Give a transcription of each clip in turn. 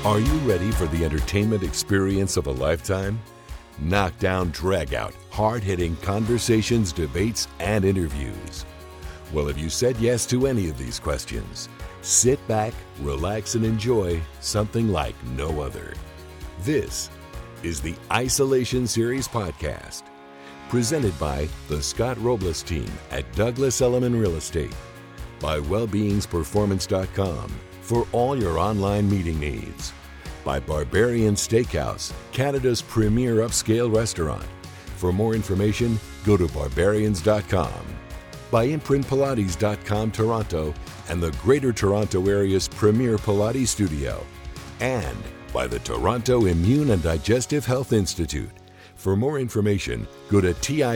Are you ready for the entertainment experience of a lifetime? Knockdown, drag-out, hard-hitting conversations, debates, and interviews. Well, if you said yes to any of these questions, sit back, relax, and enjoy something like no other. This is the Isolation Series podcast, presented by the Scott Robles team at Douglas Elliman Real Estate, by Wellbeingsperformance.com for all your online meeting needs, by Barbarian Steakhouse, Canada's premier upscale restaurant. For more information, go to barbarians.com, by imprintpilates.com Toronto and the Greater Toronto Area's premier Pilates studio, and by the Toronto Immune and Digestive Health Institute. For more information, go to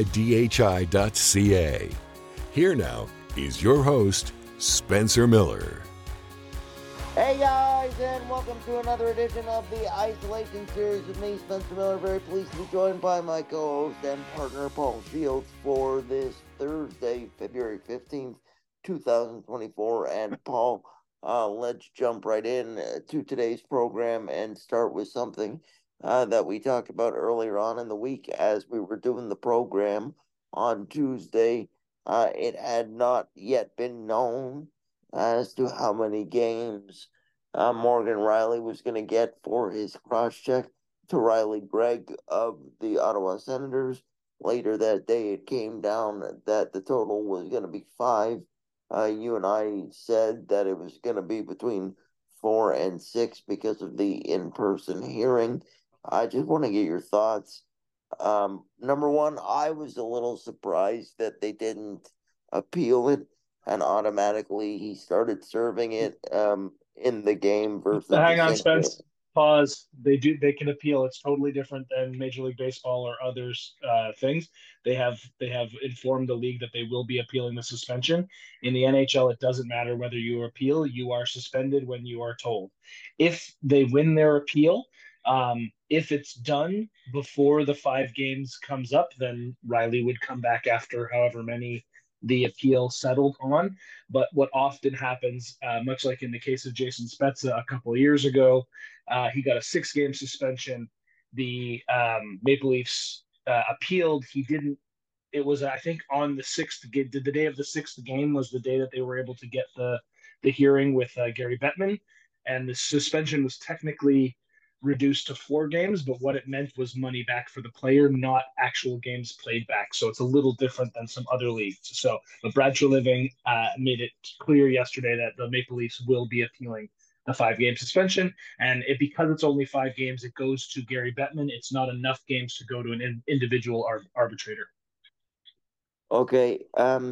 tidhi.ca. Here now is your host, Spencer Miller. Hey guys, and welcome to another edition of the Isolation Series with me, Spencer Miller. Very pleased to be joined by my co-host and partner, Paul Shields, for this Thursday, February 15th, 2024. And Paul, let's jump right in to today's program and start with something that we talked about earlier on in the week as we were doing the program on Tuesday. It had not yet been known as to how many games Morgan Rielly was going to get for his cross-check to Riley Greig of the Ottawa Senators. Later that day, it came down that the total was going to be 5. You and I said that it was going to be between 4 and 6 because of the in-person hearing. I just want to get your thoughts. Number one, I was a little surprised that they didn't appeal it, and automatically he started serving it in the game versus Hang the on, same Spence. game. Pause. They can appeal. It's totally different than Major League Baseball or others things. They have informed the league that they will be appealing the suspension. In the NHL, it doesn't matter whether you appeal. You are suspended when you are told. If they win their appeal, if it's done before the 5 games comes up, then Rielly would come back after however many the appeal settled on. But what often happens, much like in the case of Jason Spezza a couple of years ago, he got a 6-game suspension. The Maple Leafs appealed. He didn't. It was, I think, on the 6th. The day of the 6th game was the day that they were able to get the hearing with Gary Bettman, and the suspension was technically reduced to 4 games, but what it meant was money back for the player, not actual games played back. So it's a little different than some other leagues. So, but Brad Treliving made it clear yesterday that the Maple Leafs will be appealing the 5-game suspension, and because it's only 5 games, it goes to Gary Bettman. It's not enough games to go to an individual arbitrator. Okay.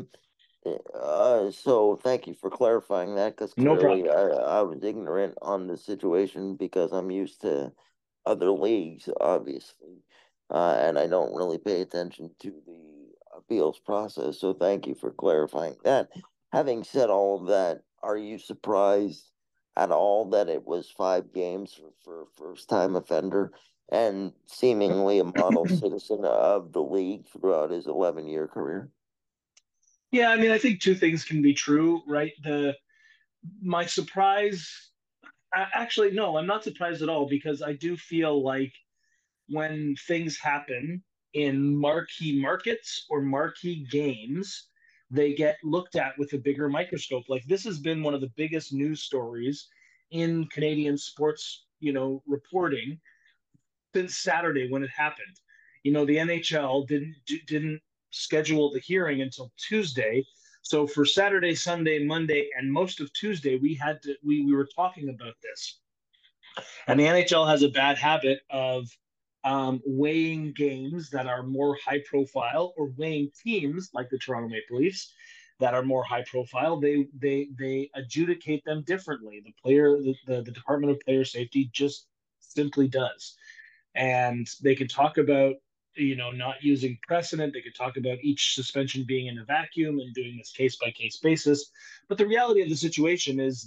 So thank you for clarifying that, because No clearly problem. I was ignorant on the situation because I'm used to other leagues, obviously, and I don't really pay attention to the appeals process. So thank you for clarifying that. Having said all of that, are you surprised at all that it was 5 games for a first-time offender and seemingly a model citizen of the league throughout his 11-year career? Yeah, I mean, I think 2 things can be true, right? My surprise, actually, no, I'm not surprised at all, because I do feel like when things happen in marquee markets or marquee games, they get looked at with a bigger microscope. Like, this has been one of the biggest news stories in Canadian sports, reporting since Saturday when it happened. The NHL didn't schedule the hearing until Tuesday. So for Saturday, Sunday, Monday, and most of Tuesday, we were talking about this. And the NHL has a bad habit of weighing games that are more high profile, or weighing teams like the Toronto Maple Leafs that are more high profile. They adjudicate them differently. The Department of Player Safety just simply does. And they can talk about not using precedent. They could talk about each suspension being in a vacuum and doing this case by case basis. But the reality of the situation is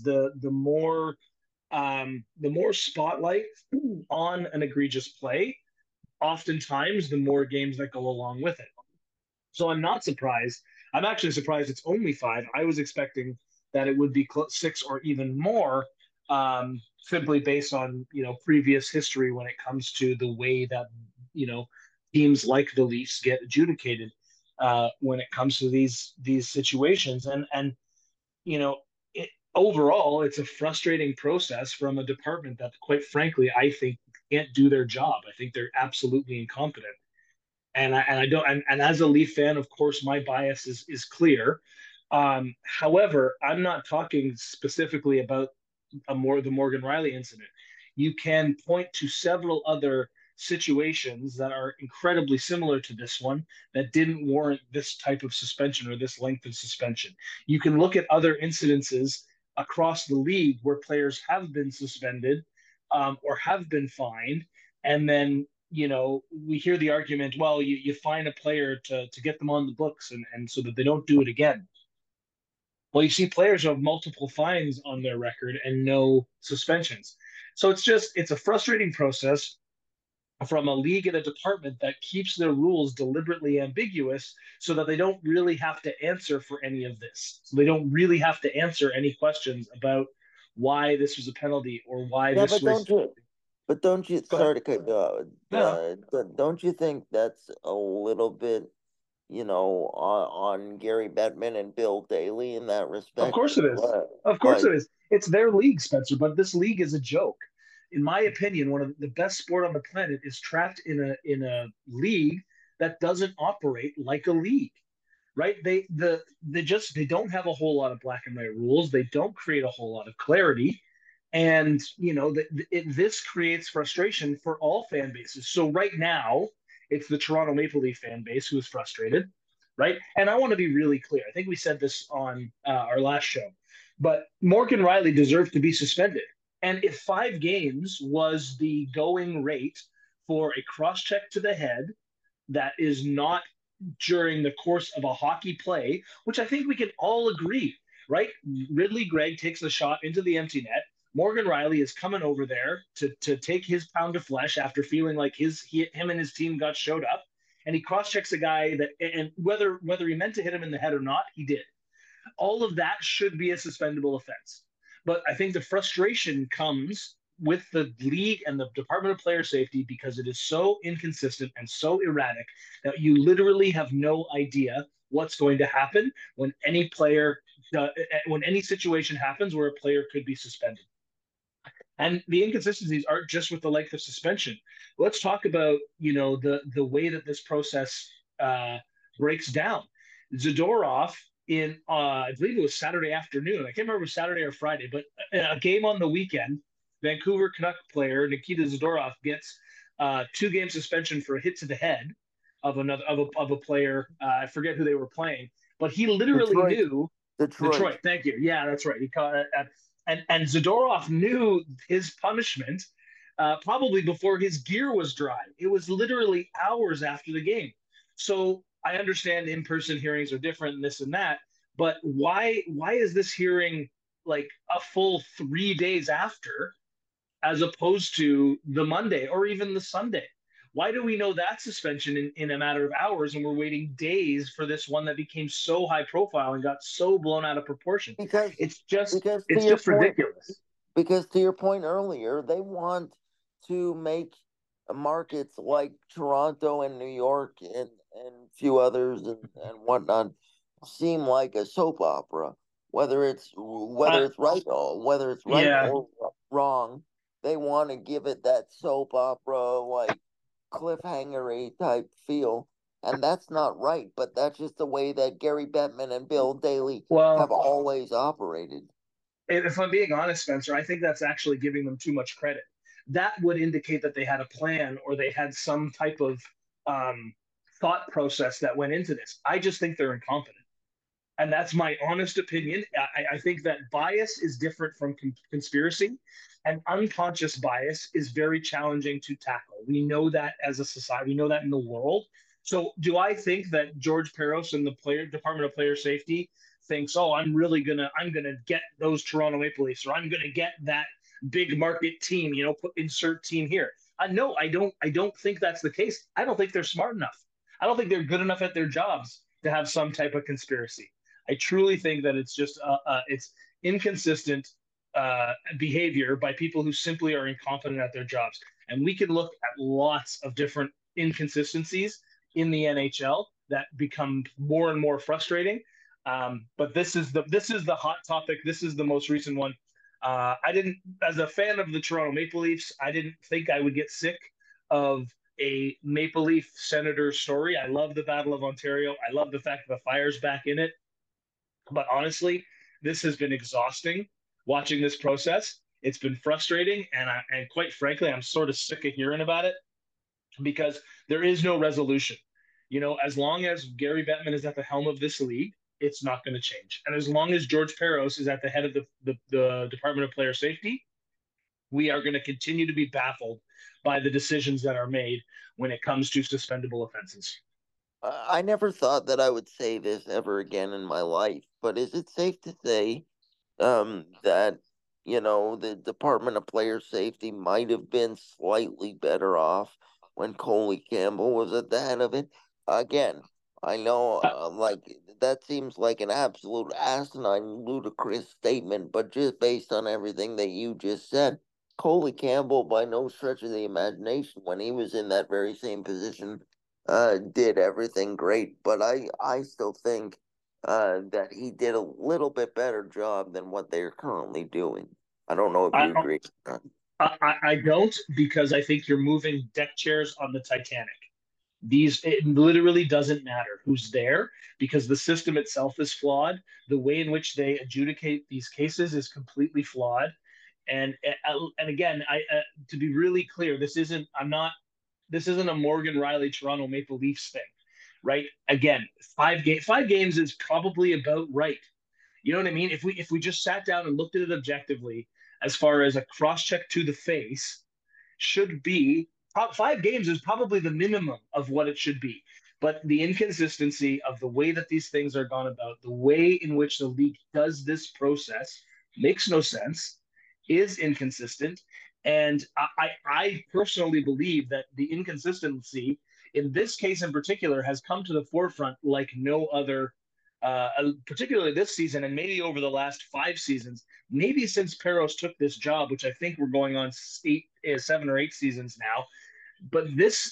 the more spotlight on an egregious play, oftentimes the more games that go along with it. So I'm not surprised. I'm actually surprised it's only 5. I was expecting that it would be 6 or even more, simply based on previous history when it comes to the way that you know teams like the Leafs get adjudicated when it comes to these situations, and you know overall it's a frustrating process from a department that, quite frankly, I think can't do their job. I think they're absolutely incompetent. And I don't and as a Leaf fan, of course, my bias is clear. However, I'm not talking specifically about the Morgan Riley incident. You can point to several other situations that are incredibly similar to this one that didn't warrant this type of suspension or this length of suspension. You can look at other incidences across the league where players have been suspended or have been fined, and then we hear the argument, well, you fine a player to get them on the books and so that they don't do it again. Well, you see players who have multiple fines on their record and no suspensions. So it's a frustrating process from a league and a department that keeps their rules deliberately ambiguous so that they don't really have to answer for any of this. So they don't really have to answer any questions about why this was a penalty or why Yeah, this was. but don't you, Go ahead. sorry to cut you off, No, don't you think that's a little bit, on Gary Bettman and Bill Daly in that of respect? course it is. Of course Like, it is. It's their league, Spencer, but this league is a joke. In my opinion, one of the best sport on the planet is trapped in a league that doesn't operate like a league. Right? They don't have a whole lot of black and white rules. They don't create a whole lot of clarity. And this creates frustration for all fan bases. So right now, it's the Toronto Maple Leaf fan base who is frustrated, right? And I want to be really clear. I think we said this on our last show, but Morgan Riley deserved to be suspended. And if 5 games was the going rate for a cross check to the head that is not during the course of a hockey play, which I think we can all agree, right? Ridley Gregg takes the shot into the empty net. Morgan Riley is coming over there to take his pound of flesh after feeling like him and his team got showed up, and he cross checks a guy that, and whether he meant to hit him in the head or not, he did. All of that should be a suspendable offense. But I think the frustration comes with the league and the Department of Player Safety because it is so inconsistent and so erratic that you literally have no idea what's going to happen when when any situation happens where a player could be suspended. And the inconsistencies aren't just with the length of suspension. Let's talk about the way that this process breaks down. Zadorov in I believe it was Saturday afternoon. I can't remember if it was Saturday or Friday, but a game on the weekend, Vancouver Canuck player Nikita Zadorov gets 2-game suspension for a hit to the head of a player. I forget who they were playing, but he literally knew Detroit. Thank you. Yeah, that's right. He caught it and Zadorov knew his punishment probably before his gear was dry. It was literally hours after the game. So I understand in-person hearings are different and this and that, but why is this hearing like a full 3 days after, as opposed to the Monday or even the Sunday? Why do we know that suspension in a matter of hours and we're waiting days for this one that became so high profile and got so blown out of proportion? Because it's just point, ridiculous. Because to your point earlier, they want to make markets like Toronto and New York and a few others and whatnot seem like a soap opera. Whether it's right or wrong, they want to give it that soap opera like cliffhanger-y type feel, and that's not right. But that's just the way that Gary Bettman and Bill Daly have always operated. If I'm being honest, Spencer, I think that's actually giving them too much credit. That would indicate that they had a plan or they had some type of thought process that went into this. I just think they're incompetent. And that's my honest opinion. I think that bias is different from conspiracy, and unconscious bias is very challenging to tackle. We know that as a society. We know that in the world. So do I think that George Peros and the Department of Player Safety thinks, oh, I'm gonna get those Toronto Maple Leafs, or I'm gonna get that big market team, insert team here? No, I don't think that's the case. I don't think they're smart enough. I don't think they're good enough at their jobs to have some type of conspiracy. I truly think that it's just it's inconsistent behavior by people who simply are incompetent at their jobs. And we can look at lots of different inconsistencies in the NHL that become more and more frustrating. But this is the hot topic. This is the most recent one. I didn't, as a fan of the Toronto Maple Leafs, I didn't think I would get sick of a Maple Leaf Senator story. I love the Battle of Ontario. I love the fact that the Fire's back in it. But honestly, this has been exhausting watching this process. It's been frustrating, and quite frankly, I'm sort of sick of hearing about it because there is no resolution. As long as Gary Bettman is at the helm of this league, it's not going to change. And as long as George Peros is at the head of the Department of Player Safety, we are going to continue to be baffled by the decisions that are made when it comes to suspendable offenses. I never thought that I would say this ever again in my life, but is it safe to say that the Department of Player Safety might have been slightly better off when Coley Campbell was at the head of it? Again, I know, like that seems like an absolute asinine, ludicrous statement, but just based on everything that you just said, Coley Campbell, by no stretch of the imagination, when he was in that very same position, did everything great. But I still think that he did a little bit better job than what they're currently doing. I don't know if I, you agree. I don't, because I think you're moving deck chairs on the Titanic. It literally doesn't matter who's there because the system itself is flawed. The way in which they adjudicate these cases is completely flawed. And again, I to be really clear, this isn't a Morgan Riley Toronto Maple Leafs thing, right? Again, five games is probably about right. You know what I mean? If we just sat down and looked at it objectively, as far as a cross check to the face, should be 5 games is probably the minimum of what it should be. But the inconsistency of the way that these things are gone about, the way in which the league does this process makes no sense, is inconsistent. And I personally believe that the inconsistency in this case in particular has come to the forefront like no other, particularly this season and maybe over the last 5 seasons, maybe since Peros took this job, which I think we're going on 7 or 8 seasons now. But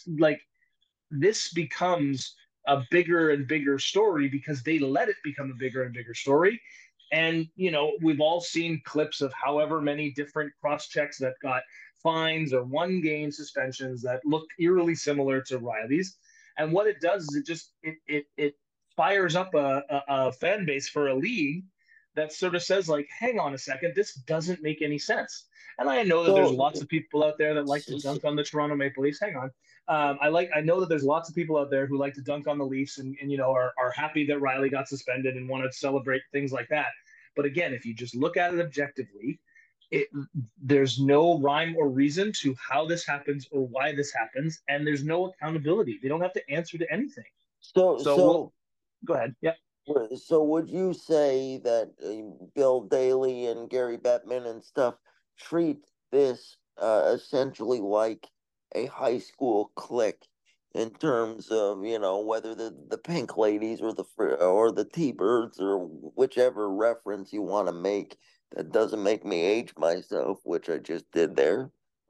this becomes a bigger and bigger story because they let it become a bigger and bigger story. And we've all seen clips of however many different cross checks that got fines or 1 game suspensions that look eerily similar to Riley's. And what it does is it fires up a fan base for a league that sort of says, like, hang on a second, this doesn't make any sense. And I know that there's So, lots of people out there that like to so, dunk on the Toronto Maple Leafs. Hang on. I know that there's lots of people out there who like to dunk on the Leafs and are happy that Riley got suspended and want to celebrate things like that. But again, if you just look at it objectively, it, there's no rhyme or reason to how this happens or why this happens, and there's no accountability. They don't have to answer to anything. so, So we'll so, go ahead. Yeah. so would you say that Bill Daly and Gary Bettman and stuff treat this essentially like a high school clique in terms of whether the Pink Ladies or the T-Birds or whichever reference you want to make that doesn't make me age myself, which I just did there.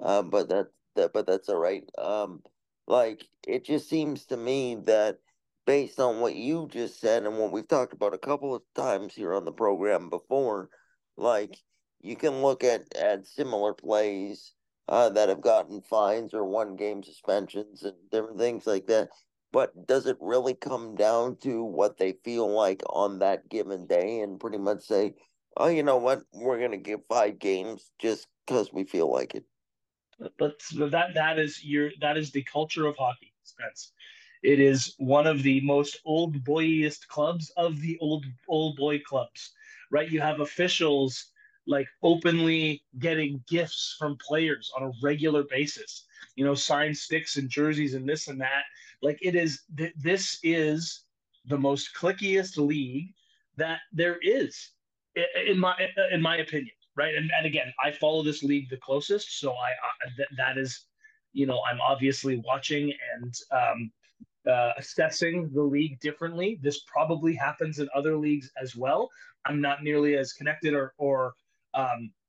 But that's all right. Like it just seems to me that based on what you just said and what we've talked about a couple of times here on the program before, like you can look at similar plays that have gotten fines or 1 game suspensions and different things like that. But does it really come down to what they feel like on that given day and pretty much say, oh, you know what, we're going to give 5 games just because we feel like it? But that is the culture of hockey, Spence. It is one of the most old boyiest clubs of the old boy clubs, right? You have officials like openly getting gifts from players on a regular basis. Signed sticks and jerseys and this and that. Like this is the most clickiest league that there is, in my opinion, right? And again, I follow this league the closest, so that is, I'm obviously watching and assessing the league differently. This probably happens in other leagues as well. I'm not nearly as connected or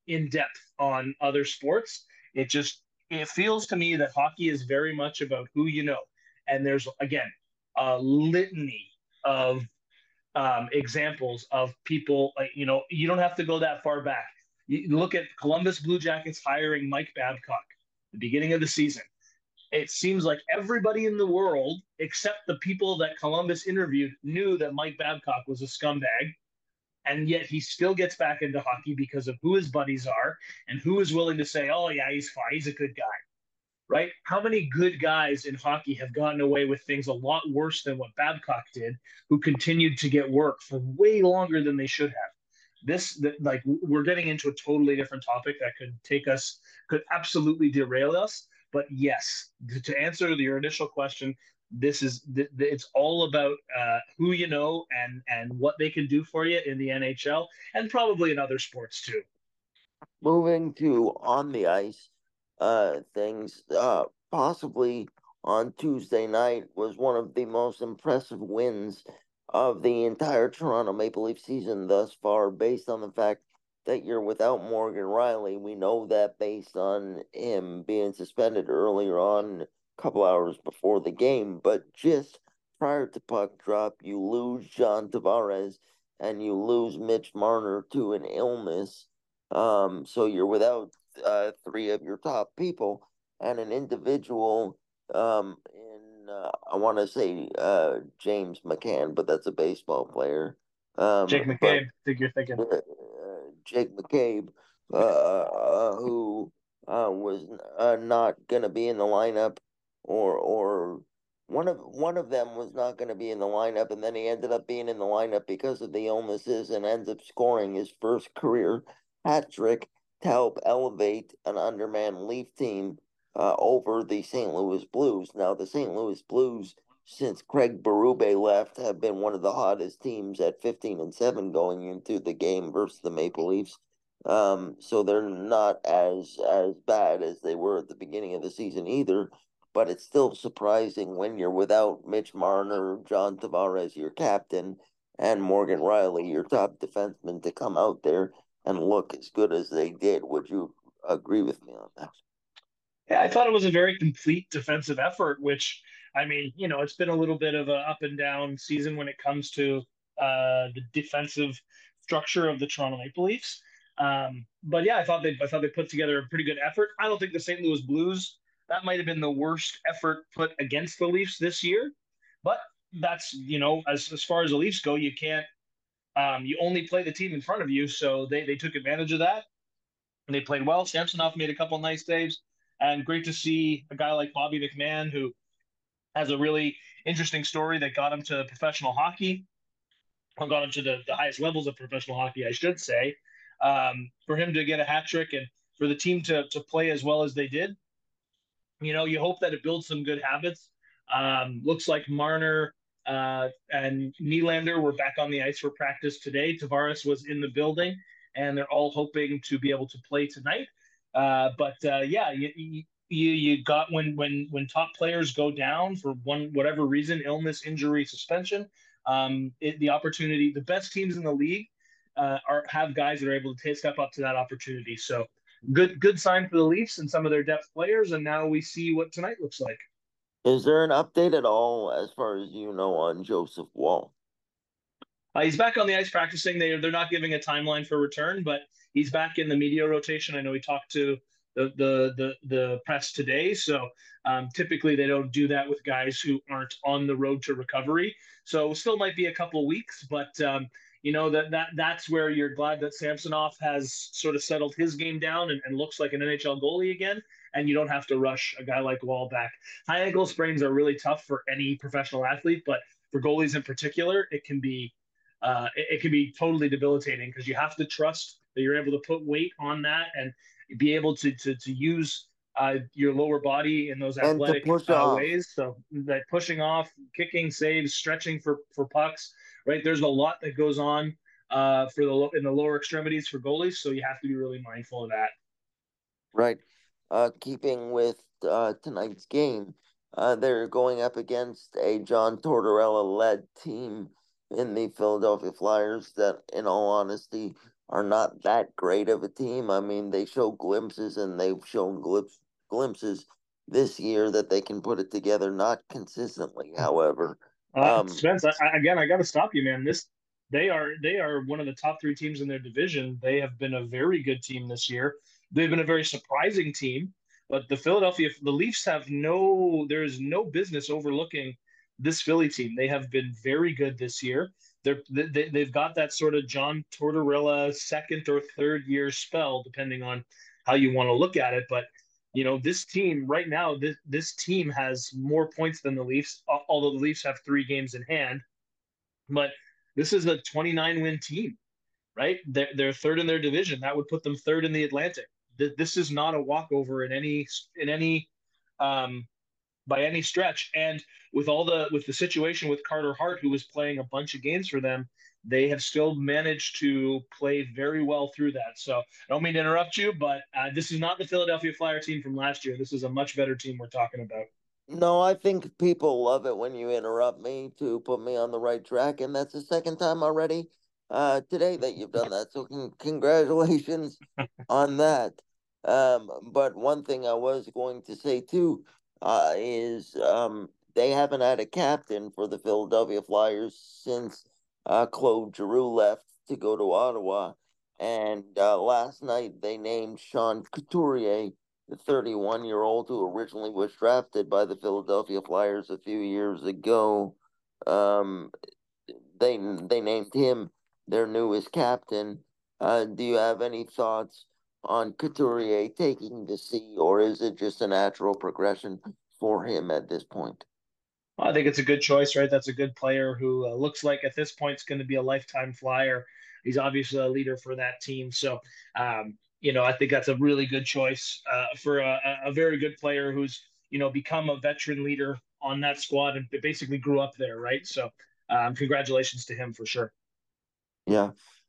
in depth on other sports. It feels to me that hockey is very much about who you know, and there's again a litany of examples of people like you don't have to go that far back. You look at Columbus Blue Jackets hiring Mike Babcock at the beginning of the season. It seems like everybody in the world, except the people that Columbus interviewed, knew that Mike Babcock was a scumbag, and yet he still gets back into hockey because of who his buddies are and who is willing to say, "Oh yeah, he's fine, he's a good guy." Right? How many good guys in hockey have gotten away with things a lot worse than what Babcock did, who continued to get work for way longer than they should have? Like we're getting into a totally different topic that could absolutely derail us. But yes, to answer your initial question, it's all about who you know and what they can do for you in the NHL and probably in other sports too. Moving to on the ice, things, possibly on Tuesday night was one of the most impressive wins of the entire Toronto Maple Leaf season thus far, based on the fact that you're without Morgan Rielly. We know that based on him being suspended earlier on, a couple hours before the game, but just prior to puck drop, you lose John Tavares and you lose Mitch Marner to an illness. So you're without three of your top people and an individual in I want to say James McCann, but that's a baseball player. Jake But McCabe, think you're thinking. Jake McCabe, who was not going to be in the lineup, or one of them was not going to be in the lineup, and then he ended up being in the lineup because of the illnesses and ends up scoring his first career hat trick to help elevate an undermanned Leaf team over the St. Louis Blues. Now, the St. Louis Blues, since Craig Berube left, have been one of the hottest teams at 15-7 going into the game versus the Maple Leafs. So they're not as bad as they were at the beginning of the season either. But it's still surprising when you're without Mitch Marner, John Tavares, your captain, and Morgan Rielly, your top defenseman, to come out there and look as good as they did. Would you agree with me on that? Yeah, I thought it was a very complete defensive effort, which, I mean, it's been a little bit of an up and down season when it comes to the defensive structure of the Toronto Maple Leafs. But yeah, I thought they put together a pretty good effort. I don't think the St. Louis Blues, that might have been the worst effort put against the Leafs this year. But that's, as far as the Leafs go, you can't you only play the team in front of you, so they took advantage of that and they played well. Samsonov made a couple nice saves, and great to see a guy like Bobby McMahon who has a really interesting story that got him to professional hockey, or got him to the highest levels of professional hockey, I should say. For him to get a hat trick and for the team to play as well as they did, you hope that it builds some good habits. Looks like Marner and Nylander were back on the ice for practice today. Tavares was in the building, and they're all hoping to be able to play tonight. But yeah, you got when top players go down for whatever reason, illness, injury, suspension, the opportunity, the best teams in the league have guys that are able to step up to that opportunity. So good sign for the Leafs and some of their depth players, and now we see what tonight looks like. Is there an update at all, as far as you know, on Joseph Woll? He's back on the ice practicing. They're not giving a timeline for return, but he's back in the media rotation. I know he talked to the press today. So typically they don't do that with guys who aren't on the road to recovery. So still might be a couple of weeks, but that's where you're glad that Samsonov has sort of settled his game down and looks like an NHL goalie again. And you don't have to rush a guy like Woll back. High ankle sprains are really tough for any professional athlete, but for goalies in particular, it can be totally debilitating because you have to trust that you're able to put weight on that and be able to use your lower body in those And to athletic push off. ways. So that pushing off, kicking, saves, stretching for pucks, right? There's a lot that goes on in the lower extremities for goalies, so you have to be really mindful of that. Right. Keeping with tonight's game, they're going up against a John Tortorella led team in the Philadelphia Flyers that, in all honesty, are not that great of a team. I mean, they show glimpses, and they've shown glimpses this year that they can put it together, not consistently, however. Um, Spence, again, I got to stop you, man. They are one of the top three teams in their division. They have been a very good team this year. They've been a very surprising team, but the Leafs have there is no business overlooking this Philly team. They have been very good this year. They've got that sort of John Tortorella second or third year spell, depending on how you want to look at it. But this team right now, this team has more points than the Leafs, although the Leafs have 3 games in hand. But this is a 29 win team, right? They're third in their division. That would put them third in the Atlantic. This is not a walkover in any um, by any stretch. And with the situation with Carter Hart, who was playing a bunch of games for them, they have still managed to play very well through that. So I don't mean to interrupt you, but this is not the Philadelphia Flyer team from last year. This is a much better team we're talking about. no, I think people love it when you interrupt me to put me on the right track, and that's the second time already today that you've done that. So congratulations on that. But one thing I was going to say too is they haven't had a captain for the Philadelphia Flyers since Claude Giroux left to go to Ottawa, and last night they named Sean Couturier, the 31-year-old who originally was drafted by the Philadelphia Flyers a few years ago. Um, they named him their newest captain. Do you have any thoughts on Couturier taking the C, or is it just a natural progression for him at this point? I think it's a good choice, right? That's a good player who looks like at this point is going to be a lifetime Flyer. He's obviously a leader for that team. So, I think that's a really good choice for a very good player who's, become a veteran leader on that squad and basically grew up there, right? So, congratulations to him for sure. Yeah.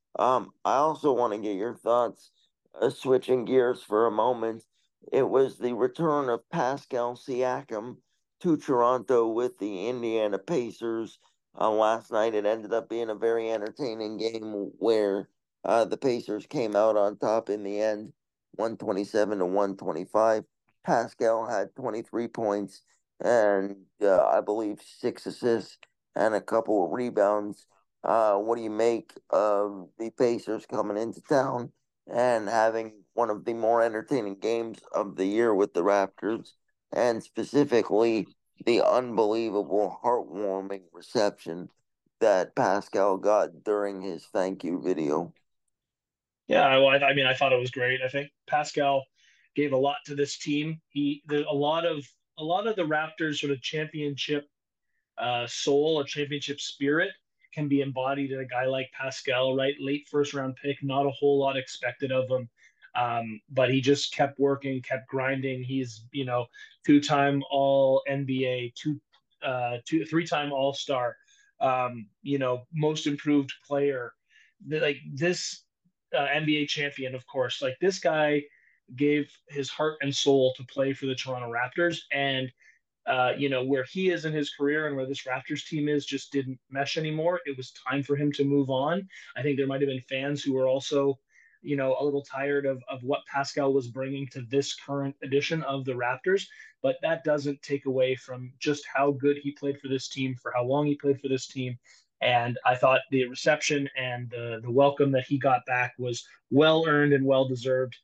I also want to get your thoughts, switching gears for a moment. It was the return of Pascal Siakam to Toronto with the Indiana Pacers last night. It ended up being a very entertaining game where the Pacers came out on top in the end, 127 to 125. Pascal had 23 points and I believe 6 assists and a couple of rebounds. What do you make of the Pacers coming into town and having one of the more entertaining games of the year with the Raptors, and specifically the unbelievable, heartwarming reception that Pascal got during his thank you video? Yeah, well, I mean, I thought it was great. I think Pascal gave a lot to this team. There's a lot of the Raptors sort of championship soul, a championship spirit can be embodied in a guy like Pascal, right? Late first round pick, not a whole lot expected of him. But he just kept working, kept grinding. He's, 2 time all NBA, 3 time All Star, most improved player. Like this NBA champion, of course. Like this guy gave his heart and soul to play for the Toronto Raptors. And where he is in his career and where this Raptors team is just didn't mesh anymore. It was time for him to move on. I think there might have been fans who were also, a little tired of what Pascal was bringing to this current edition of the Raptors. But that doesn't take away from just how good he played for this team, for how long he played for this team. And I thought the reception and the welcome that he got back was well earned and well deserved.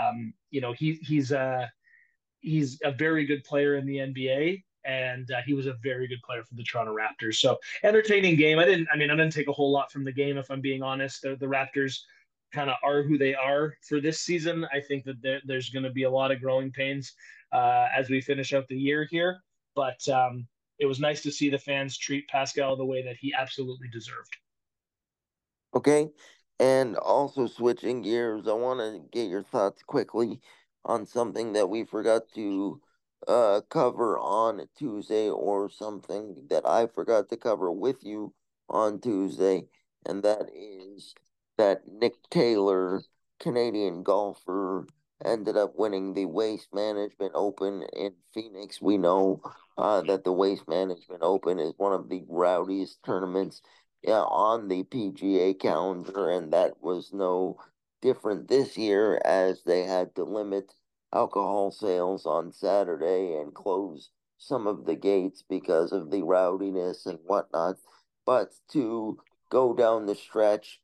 He's a very good player in the NBA, and he was a very good player for the Toronto Raptors. So entertaining game. I didn't take a whole lot from the game, if I'm being honest. The Raptors kind of are who they are for this season. I think that there's going to be a lot of growing pains as we finish out the year here, but it was nice to see the fans treat Pascal the way that he absolutely deserved. Okay. And also switching gears, I want to get your thoughts quickly on something that we forgot to cover on Tuesday, or something that I forgot to cover with you on Tuesday, and that is that Nick Taylor, Canadian golfer, ended up winning the Waste Management Open in Phoenix. We know that the Waste Management Open is one of the rowdiest tournaments on the PGA calendar, and that was no different this year as they had to limit alcohol sales on Saturday and close some of the gates because of the rowdiness and whatnot. But to go down the stretch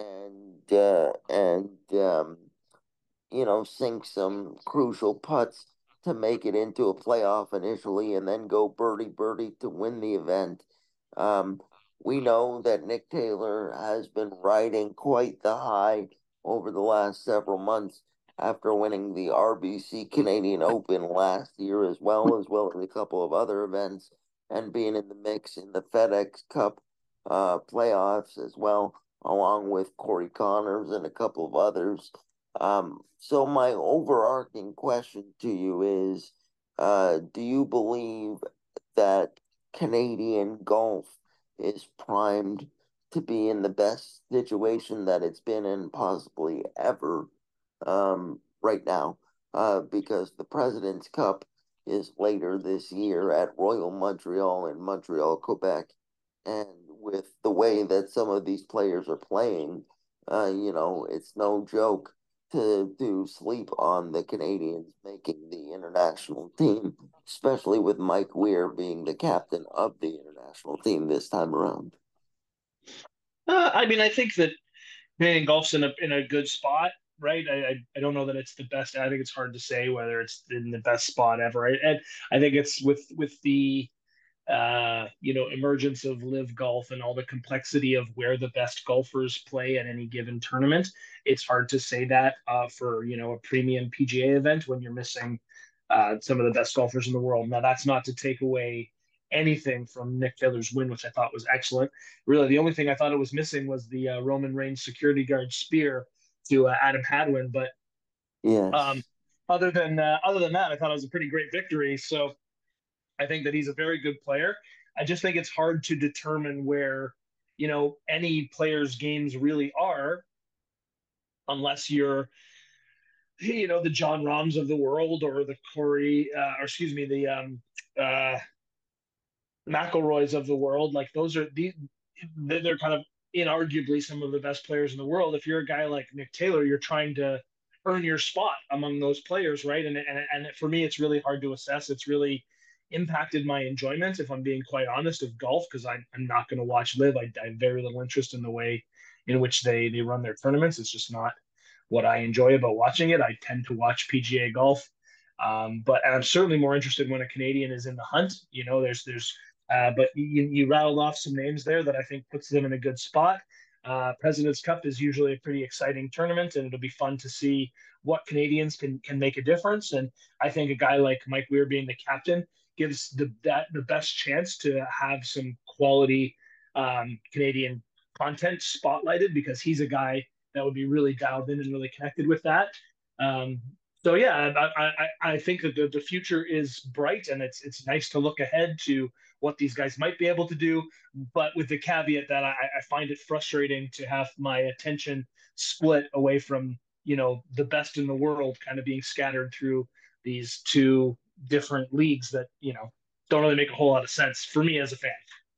and sink some crucial putts to make it into a playoff initially and then go birdie birdie to win the event. Um, we know that Nick Taylor has been riding quite the high over the last several months after winning the RBC Canadian Open last year as well as a couple of other events and being in the mix in the FedEx Cup playoffs as well, along with Corey Connors and a couple of others. So my overarching question to you is, do you believe that Canadian golf is primed to be in the best situation that it's been in possibly ever, right now? Because the President's Cup is later this year at Royal Montreal in Montreal, Quebec. And with the way that some of these players are playing, it's no joke to sleep on the Canadians making the international team, especially with Mike Weir being the captain of the international team this time around. I mean, I think that Canadian golf's in a good spot, right? I don't know that it's the best. I think it's hard to say whether it's in the best spot ever. And I think it's with the emergence of live golf and all the complexity of where the best golfers play at any given tournament. It's hard to say that for a premium PGA event when you're missing some of the best golfers in the world. Now, that's not to take away anything from Nick Taylor's win, which I thought was excellent. Really, the only thing I thought it was missing was the Roman Reigns security guard spear to Adam Hadwin. But um, Yes. other than that, I thought it was a pretty great victory. So I think that he's a very good player. I just think it's hard to determine where, any player's games really are unless you're, the John Rahms of the world or the or excuse me, the uh, McElroys of the world. Like those are they're kind of inarguably some of the best players in the world. If you're a guy like Nick Taylor, you're trying to earn your spot among those players, right? And for me, it's really hard to assess. It's really impacted my enjoyment, if I'm being quite honest, of golf because I'm not going to watch live. I have very little interest in the way in which they run their tournaments. It's just not what I enjoy about watching it. I tend to watch PGA golf. But I'm certainly more interested when a Canadian is in the hunt. But you rattled off some names there that I think puts them in a good spot. President's Cup is usually a pretty exciting tournament, and it'll be fun to see what Canadians can make a difference. And I think a guy like Mike Weir being the captain gives the best chance to have some quality Canadian content spotlighted because he's a guy that would be really dialed in and really connected with that. Um, so yeah, I think that the future is bright, and it's nice to look ahead to what these guys might be able to do, but with the caveat that I find it frustrating to have my attention split away from the best in the world kind of being scattered through these two different leagues that don't really make a whole lot of sense for me as a fan.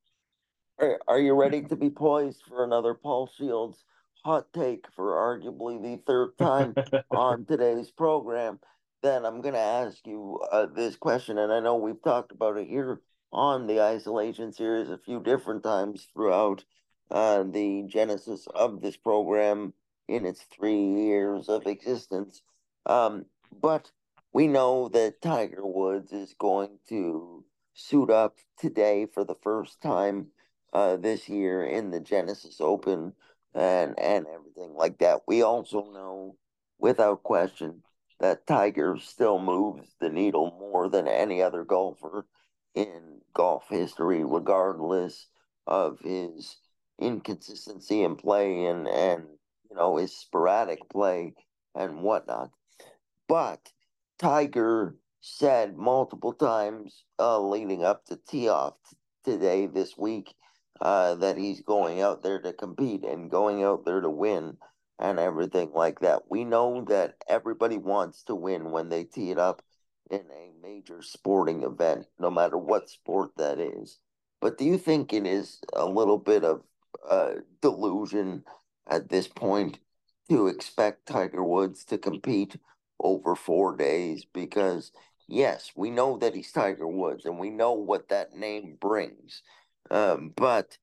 Are you ready to be poised for another Paul Shields hot take for arguably the third time on today's program? Then I'm going to ask you this question, and I know we've talked about it here on the Isolation Series a few different times throughout the genesis of this program in its 3 years of existence. But we know that Tiger Woods is going to suit up today for the first time this year in the Genesis Open and everything like that. We also know, without question, that Tiger still moves the needle more than any other golfer in golf history, regardless of his inconsistency in play and his sporadic play and whatnot. But Tiger said multiple times leading up to tee off today this week that he's going out there to compete and going out there to win and everything like that. We know that everybody wants to win when they tee it up in a major sporting event, no matter what sport that is. But do you think it is a little bit of delusion at this point to expect Tiger Woods to compete over 4 days because, yes, we know that he's Tiger Woods and we know what that name brings. But,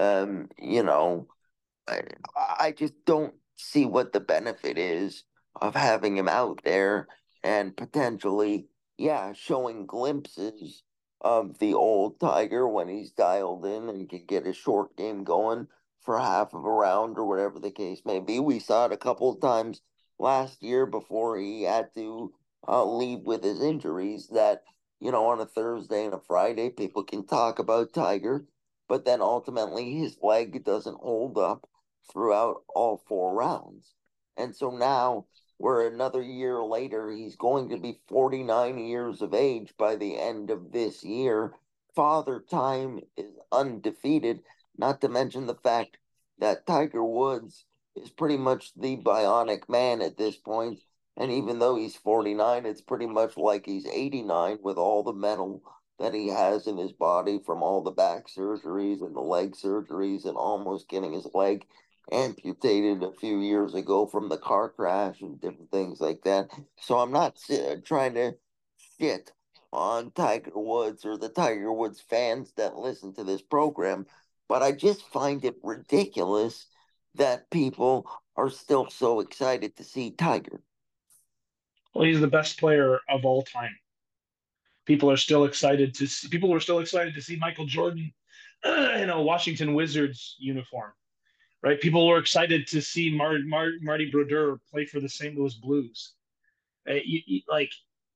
you know, I, I just don't see what the benefit is of having him out there and potentially, yeah, showing glimpses of the old Tiger when he's dialed in and can get a short game going for half of a round or whatever the case may be. We saw it a couple of times last year before he had to leave with his injuries that, on a Thursday and a Friday, people can talk about Tiger, but then ultimately his leg doesn't hold up throughout all 4 rounds. And so now we're another year later. He's going to be 49 years of age by the end of this year. Father Time is undefeated, not to mention the fact that Tiger Woods is pretty much the bionic man at this point. And even though he's 49, it's pretty much like he's 89 with all the metal that he has in his body from all the back surgeries and the leg surgeries and almost getting his leg amputated a few years ago from the car crash and different things like that. So I'm not trying to shit on Tiger Woods or the Tiger Woods fans that listen to this program, but I just find it ridiculous that people are still so excited to see Tiger. Well, he's the best player of all time. People are still excited to see, people were still excited to see Michael Jordan in a Washington Wizards uniform, right? People were excited to see Marty Brodeur play for the St. Louis Blues. Like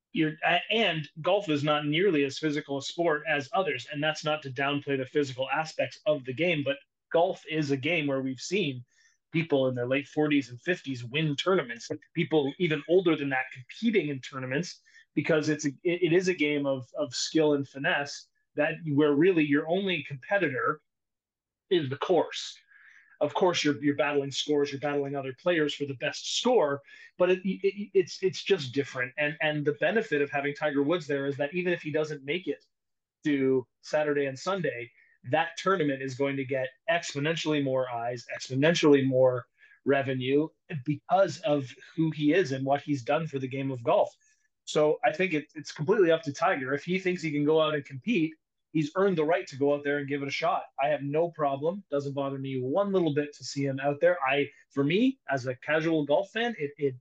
and golf is not nearly as physical a sport as others, and that's not to downplay the physical aspects of the game, but golf is a game where we've seen people in their late 40s and 50s win tournaments, people even older than that competing in tournaments because it is a game of skill and finesse that where really your only competitor is the course. Of course, you're battling scores, you're battling other players for the best score, but it's just different. And the benefit of having Tiger Woods there is that even if he doesn't make it to Saturday and Sunday, that tournament is going to get exponentially more eyes, exponentially more revenue because of who he is and what he's done for the game of golf. So I think it's completely up to Tiger. If he thinks he can go out and compete, he's earned the right to go out there and give it a shot. I have no problem. Doesn't bother me one little bit to see him out there. For me, as a casual golf fan,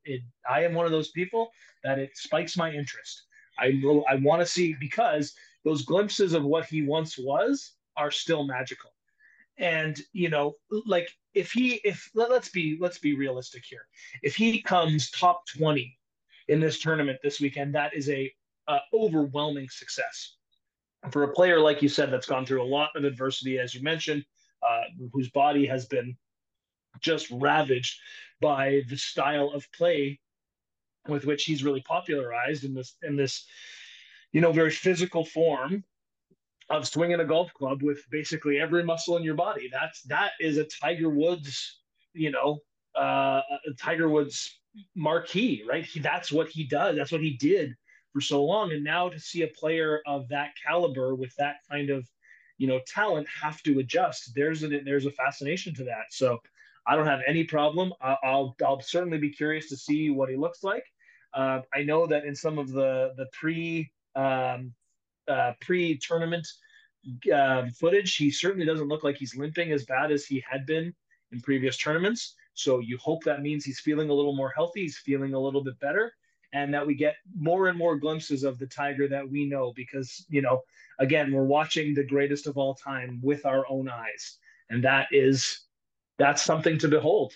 I am one of those people that it spikes my interest. I want to see because those glimpses of what he once was are still magical. And like if let's be realistic here. If he comes top 20 in this tournament this weekend, that is a overwhelming success for a player like you said that's gone through a lot of adversity, as you mentioned, whose body has been just ravaged by the style of play with which he's really popularized in this very physical form of swinging a golf club with basically every muscle in your body. That is a Tiger Woods, Tiger Woods marquee, right? That's what he does. That's what he did for so long. And now to see a player of that caliber with that kind of, talent have to adjust. There's a fascination to that. So I don't have any problem. I'll certainly be curious to see what he looks like. I know that in some of the pre tournament footage, he certainly doesn't look like he's limping as bad as he had been in previous tournaments. So you hope that means he's feeling a little more healthy, he's feeling a little bit better, and that we get more and more glimpses of the Tiger that we know because, again, we're watching the greatest of all time with our own eyes. And that's something to behold.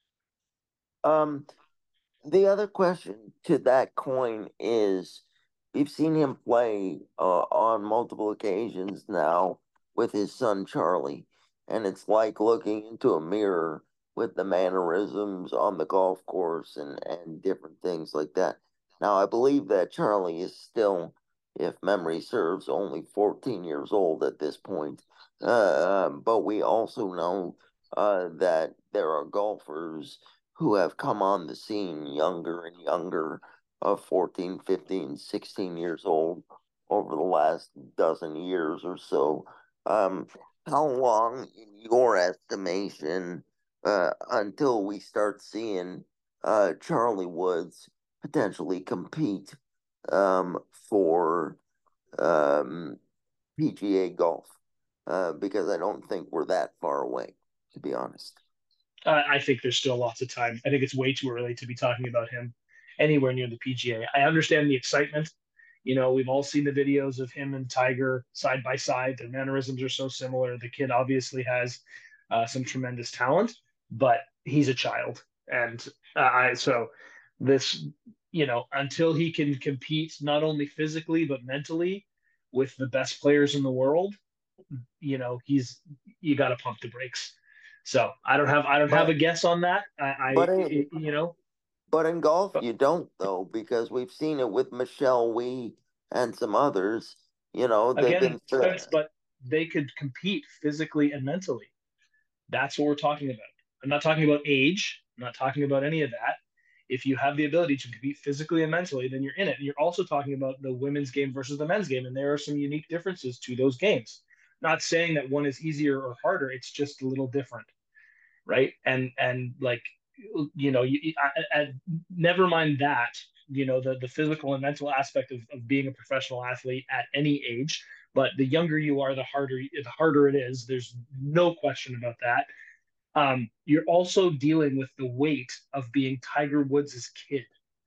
The other question to that coin is we've seen him play on multiple occasions now with his son Charlie, and it's like looking into a mirror with the mannerisms on the golf course and different things like that. Now, I believe that Charlie is still, if memory serves, only 14 years old at this point. But we also know that there are golfers who have come on the scene younger and younger, of 14, 15, 16 years old over the last dozen years or so. Um, how long, in your estimation, until we start seeing Charlie Woods potentially compete for um, PGA golf? Because I don't think we're that far away, to be honest. I think there's still lots of time. I think it's way too early to be talking about him anywhere near the PGA. I understand the excitement. We've all seen the videos of him and Tiger side by side. Their mannerisms are so similar. The kid obviously has some tremendous talent, but he's a child, and so this, until he can compete not only physically but mentally with the best players in the world, he's you got to pump the brakes. So I don't have a But guess on that. but in, I but in golf, but you don't though, because we've seen it with Michelle Wie and some others. They've again, been but they could compete physically and mentally. That's what we're talking about. I'm not talking about age. I'm not talking about any of that. If you have the ability to compete physically and mentally, then you're in it. And you're also talking about the women's game versus the men's game, and there are some unique differences to those games. Not saying that one is easier or harder. It's just a little different, right? And like never mind that the physical and mental aspect of being a professional athlete at any age, but the younger you are, the harder it is. There's no question about that. You're also dealing with the weight of being Tiger Woods' kid,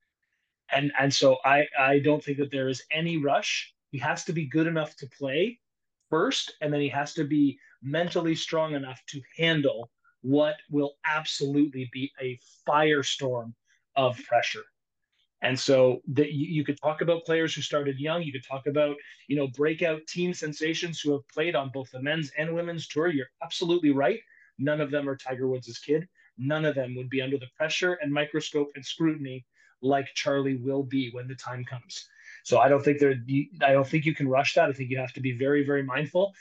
and so I don't think that there is any rush. He has to be good enough to play first, and then he has to be mentally strong enough to handle what will absolutely be a firestorm of pressure. And so that you could talk about players who started young. You could talk about, breakout teen sensations who have played on both the men's and women's tour. You're absolutely right. None of them are Tiger Woods' kid. None of them would be under the pressure and microscope and scrutiny like Charlie will be when the time comes. So I don't think you can rush that. I think you have to be very, very mindful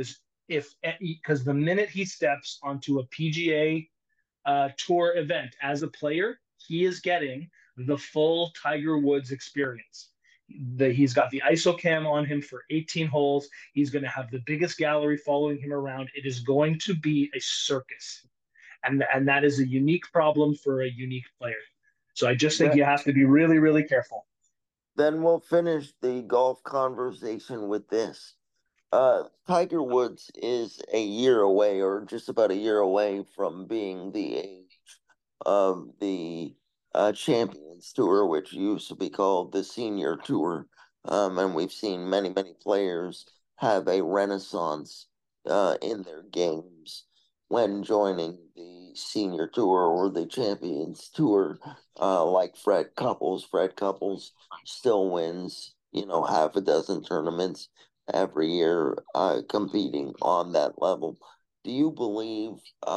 because the minute he steps onto a PGA tour event as a player, he is getting the full Tiger Woods experience. He's got the ISO cam on him for 18 holes. He's going to have the biggest gallery following him around. It is going to be a circus. And that is a unique problem for a unique player. So I just think that. you have to be really, really careful. Then we'll finish the golf conversation with this. Tiger Woods is a year away, or just about a year away, from being the age of the Champions Tour, which used to be called the Senior Tour. And we've seen many, many players have a renaissance in their games when joining the Senior Tour or the Champions Tour, like Fred Couples. Fred Couples still wins, half a dozen tournaments every year, competing on that level. Do you believe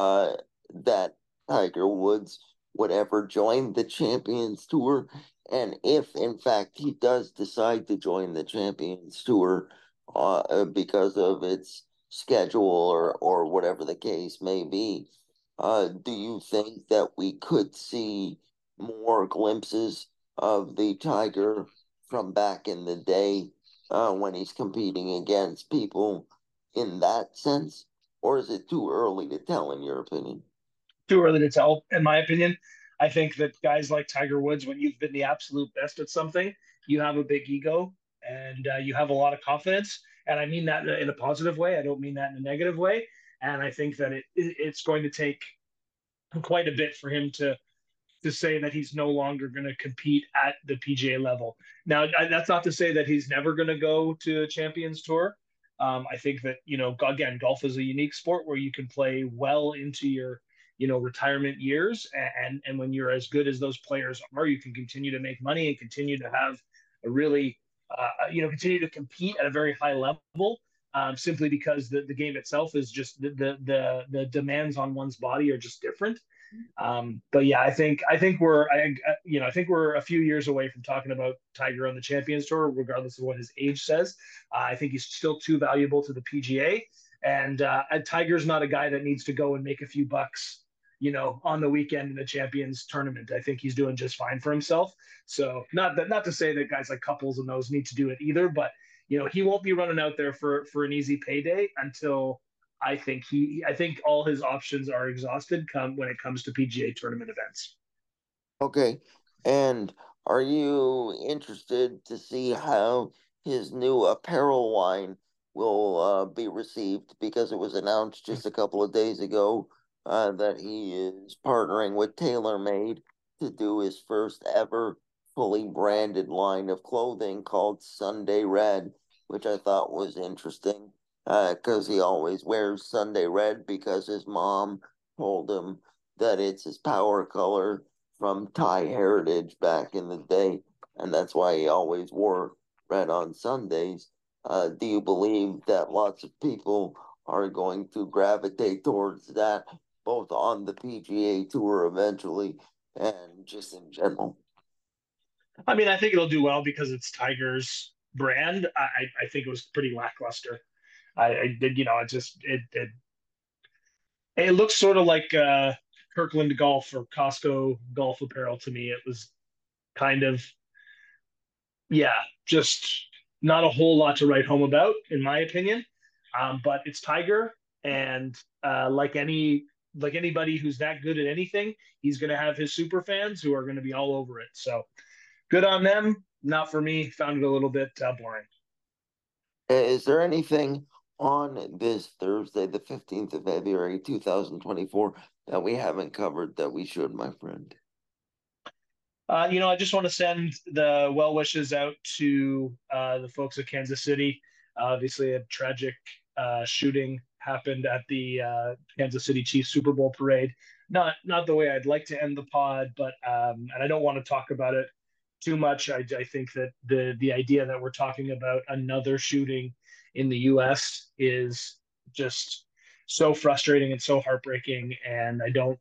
that Tiger Woods would ever join the Champions Tour? And if, in fact, he does decide to join the Champions Tour because of its schedule or whatever the case may be, do you think that we could see more glimpses of the Tiger from back in the day when he's competing against people in that sense? Or is it too early to tell, in your opinion? Too early to tell, in my opinion. I think that guys like Tiger Woods, when you've been the absolute best at something, you have a big ego and you have a lot of confidence. And I mean that in a positive way. I don't mean that in a negative way. And I think that it's going to take quite a bit for him to say that he's no longer going to compete at the PGA level. Now, that's not to say that he's never going to go to a Champions Tour. I think that, again, golf is a unique sport where you can play well into your, retirement years. And when you're as good as those players are, you can continue to make money and continue to have a really, continue to compete at a very high level. Simply because the game itself is just the demands on one's body are just different. But yeah, I think we're a few years away from talking about Tiger on the Champions Tour, regardless of what his age says. I think he's still too valuable to the PGA, and Tiger's not a guy that needs to go and make a few bucks, on the weekend in the Champions Tournament. I think he's doing just fine for himself. So not to say that guys like Couples and those need to do it either, but he won't be running out there for an easy payday until I think all his options are exhausted come when it comes to PGA tournament events. Okay. And are you interested to see how his new apparel line will be received? Because it was announced just a couple of days ago that he is partnering with TaylorMade to do his first ever fully branded line of clothing called Sunday Red, which I thought was interesting because he always wears Sunday Red because his mom told him that it's his power color from Thai heritage back in the day, and that's why he always wore red on Sundays. Do you believe that lots of people are going to gravitate towards that, both on the PGA Tour eventually and just in general? I mean, I think it'll do well because it's Tiger's brand. I think it was pretty lackluster. I did, it just it looks sort of like Kirkland Golf or Costco golf apparel to me. It was kind of, yeah, just not a whole lot to write home about, in my opinion. But it's Tiger, and like anybody who's that good at anything, he's going to have his super fans who are going to be all over it. So good on them. Not for me. Found it a little bit boring. Is there anything on this Thursday, the 15th of February, 2024, that we haven't covered that we should, my friend? I just want to send the well wishes out to the folks of Kansas City. Obviously, a tragic shooting happened at the Kansas City Chiefs Super Bowl parade. Not the way I'd like to end the pod, but and I don't want to talk about it too much. I think that the idea that we're talking about another shooting in the U.S. is just so frustrating and so heartbreaking, and I don't,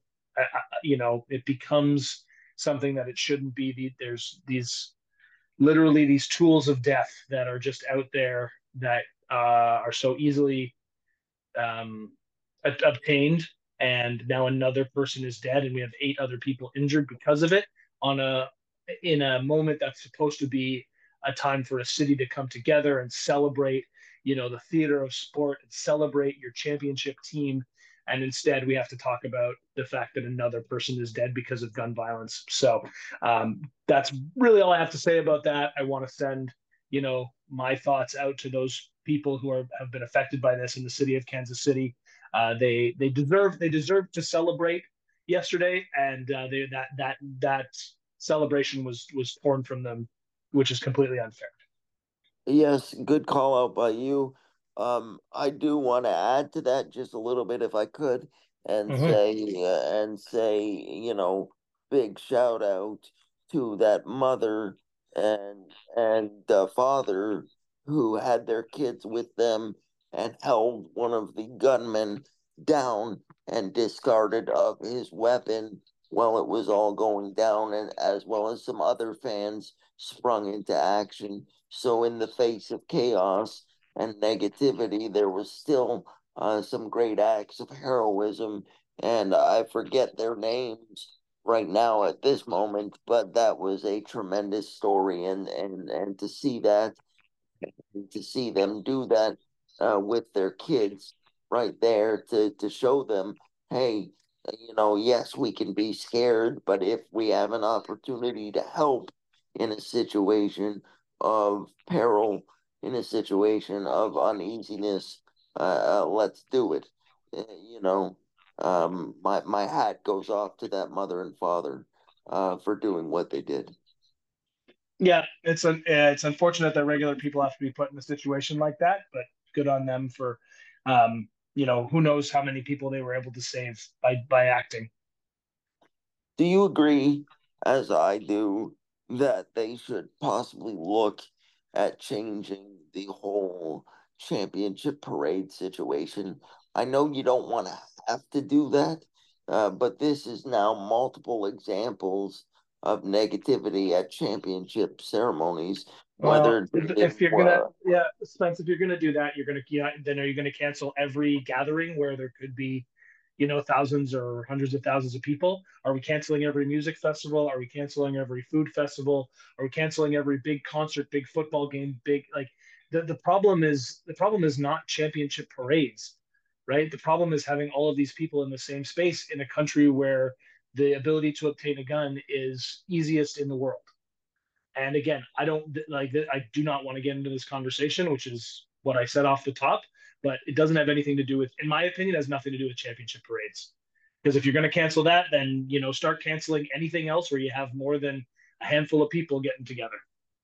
it becomes something that it shouldn't be. There's these literally these tools of death that are just out there that are so easily um, obtained, and now another person is dead, and we have 8 other people injured because of it on a in a moment that's supposed to be a time for a city to come together and celebrate, the theater of sport and celebrate your championship team. And instead, we have to talk about the fact that another person is dead because of gun violence. So that's really all I have to say about that. I want to send, my thoughts out to those people who have been affected by this in the city of Kansas City. They deserve to celebrate yesterday, and that celebration was torn from them, which is completely unfair. Yes, good call out by you. I do want to add to that just a little bit if I could, Mm-hmm. and say, big shout out to that mother and father who had their kids with them and held one of the gunmen down and discarded of his weapon while it was all going down, and as well as some other fans sprung into action. So, in the face of chaos and negativity, there was still some great acts of heroism, and I forget their names right now at this moment, but that was a tremendous story, and to see them do that with their kids right there to show them, hey, yes, we can be scared, but if we have an opportunity to help in a situation of peril, in a situation of uneasiness, let's do it. My hat goes off to that mother and father for doing what they did. Yeah, it's unfortunate that regular people have to be put in a situation like that, but good on them for, who knows how many people they were able to save by acting. Do you agree, as I do, that they should possibly look at changing the whole championship parade situation? I know you don't want to have to do that, but this is now multiple examples of negativity at championship ceremonies, Well, whether if they you're gonna, were. yeah, Spence, if you're gonna do that, then are you gonna cancel every gathering where there could be, thousands or hundreds of thousands of people? Are we canceling every music festival? Are we canceling every food festival? Are we canceling every big concert, big football game, big like the problem is not championship parades. right? The problem is having all of these people in the same space in a country where the ability to obtain a gun is easiest in the world. And again, I do not want to get into this conversation, which is what I said off the top, but it doesn't have anything to do with, in my opinion, it has nothing to do with championship parades. Because if you're going to cancel that, then, start canceling anything else where you have more than a handful of people getting together.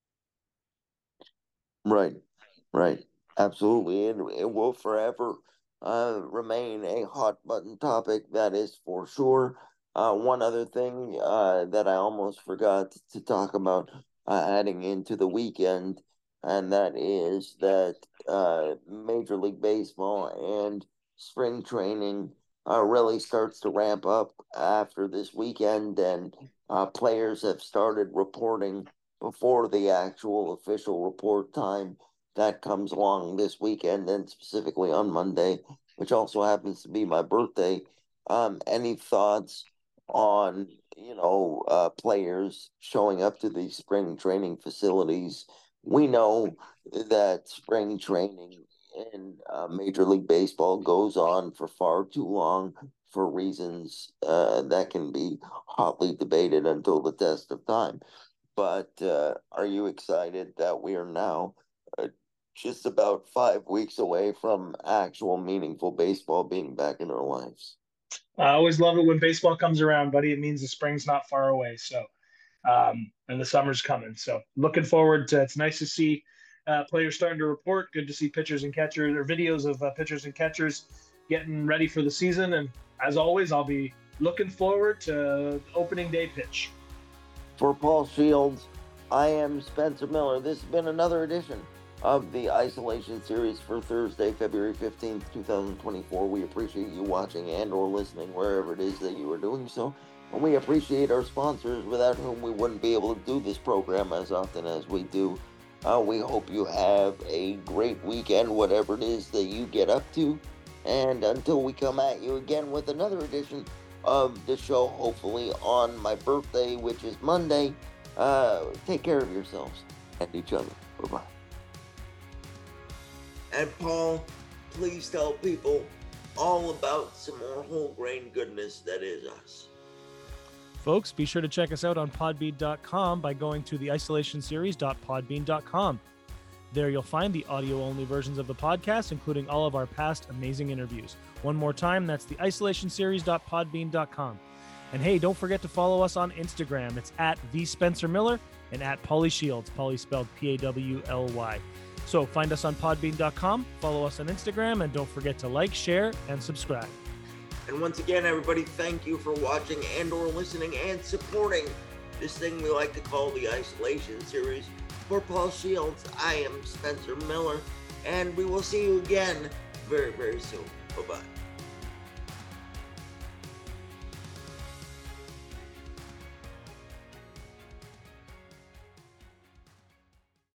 Right, right. Absolutely. And it will forever remain a hot button topic, that is for sure. One other thing that I almost forgot to talk about heading into the weekend, and that is that Major League Baseball and spring training really starts to ramp up after this weekend, and players have started reporting before the actual official report time that comes along this weekend, and specifically on Monday, which also happens to be my birthday. Any thoughts on players showing up to these spring training facilities? We know that spring training in Major League Baseball goes on for far too long for reasons that can be hotly debated until the test of time. But are you excited that we are now just about 5 weeks away from actual meaningful baseball being back in our lives? I always love it when baseball comes around, buddy. It means the spring's not far away. So, and the summer's coming. So, looking forward to. It's nice to see players starting to report. Good to see pitchers and catchers, or videos of pitchers and catchers getting ready for the season. And as always, I'll be looking forward to opening day pitch. For Paul Shields, I am Spencer Miller. This has been another edition of the Isolation Series for Thursday, February 15th, 2024. We appreciate you watching and or listening wherever it is that you are doing so. And we appreciate our sponsors, without whom we wouldn't be able to do this program as often as we do. We hope you have a great weekend, whatever it is that you get up to. And until we come at you again with another edition of the show, hopefully on my birthday, which is Monday, take care of yourselves and each other. Bye-bye. And Paul, please tell people all about some more whole grain goodness that is us. Folks, be sure to check us out on podbean.com by going to theisolationseries.podbean.com. There you'll find the audio-only versions of the podcast, including all of our past amazing interviews. One more time, that's theisolationseries.podbean.com. And hey, don't forget to follow us on Instagram. It's at @thespencermiller and at Pauly Shields, Pauly spelled Pawly. So find us on podbean.com, follow us on Instagram, and don't forget to like, share, and subscribe. And once again, everybody, thank you for watching and or listening and supporting this thing we like to call the Isolation Series. For Paul Shields, I am Spencer Miller, and we will see you again very, very soon. Bye-bye.